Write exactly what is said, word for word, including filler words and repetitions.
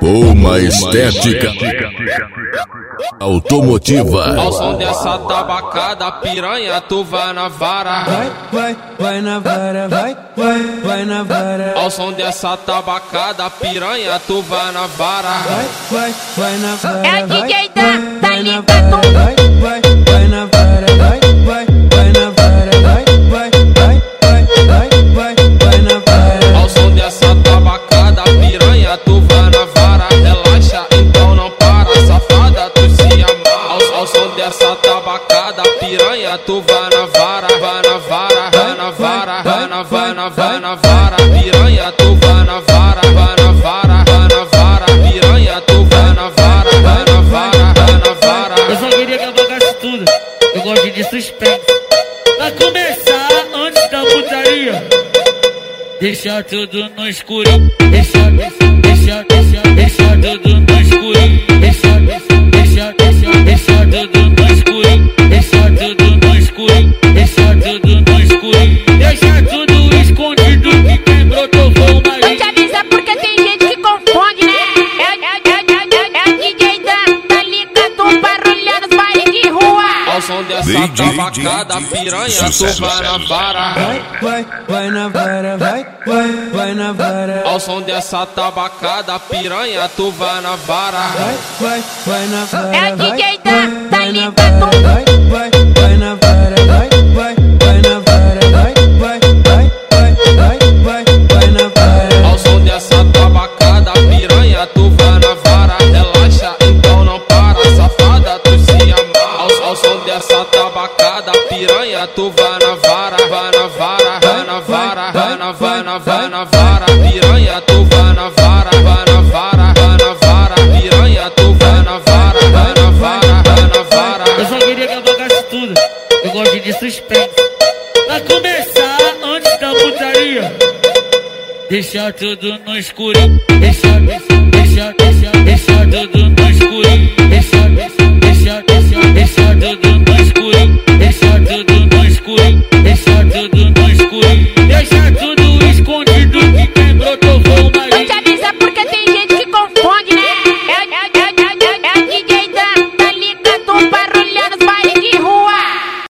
Uma estética automotiva. Ao som dessa tabacada, piranha, tu vai na vara. Vai, vai, vai na vara, vai, vai, vai na vara. Ao som dessa tabacada, piranha, tu vai na vara. Vai, vai, vai na vara. É o D J da, tá ligado? Vai, vai, vai na vara, vai, vai, vai na vara, vai, vai, vai, vai, vai, vai, vai na vara. Ao som dessa tabacada, piranha, tu vai na vara. Relaxa, então não para, safada, tu se amarra. Ao, ao som dessa tabacada, piranha, tu vai na vara, vai na vara, vai na vara, vai na vai na vai na vara. Piranha, tu vai na vara, vai na vara, vai na vara. Piranha, tu vai na vara, vai na vara, vai na vara. Eu só queria que apagasse tudo, eu gosto de suspense. Pra começar, antes da putaria, deixa tudo no escuro. Deixa, deixa, deixa, deixa, deixa tudo no escuro. Deixa, deixa, deixa, deixa, deixa tudo no escuro. Deixa tudo no escuro. Deixa tudo no escuro. Deixa tudo escondido que quem brotou foi o marido. Vou te avisar porque tem gente que confunde, né? É, é, é, é, é, é o D J da, tá ligado? Barulhando os bailes de rua. Ao som dessa tabacada, piranha, tu vai na vara. Vai, vai, vai na vara, vai, vai, vai na vara. Ao som dessa tabacada, piranha, tu vai na vara. Vai, vai, vai na vara. É o D J da, tá Vai na ligado? vara, vai, vai, vai na vara, vai, vai, vai na vara, vai, vai, vai, vai, vai, vai, vai na vara. Ao som dessa tabacada, piranha, tu vai na vara. Relaxa, então não para, safada, tu se amarra. Ao, ao som dessa tabacada, piranha, tu vai na vara, vai na vara, vai na vara, vai na vai na vai na vara. Piranha, tu vai na vara, vai na vara, vai na vara. Piranha, tu vai na vara, vai na vara, vai na vara. Eu só queria que apagasse tudo, eu gosto de suspense. Pra começar, antes da putaria, deixa tudo no escuro. Deixa, deixa, deixa, deixa, deixa tudo no escuro. Deixa, deixa, deixa, deixa, deixa tudo no escuro. Deixa tudo no escuro. Deixa tudo no escuro. Deixa tudo escondido que quem brotou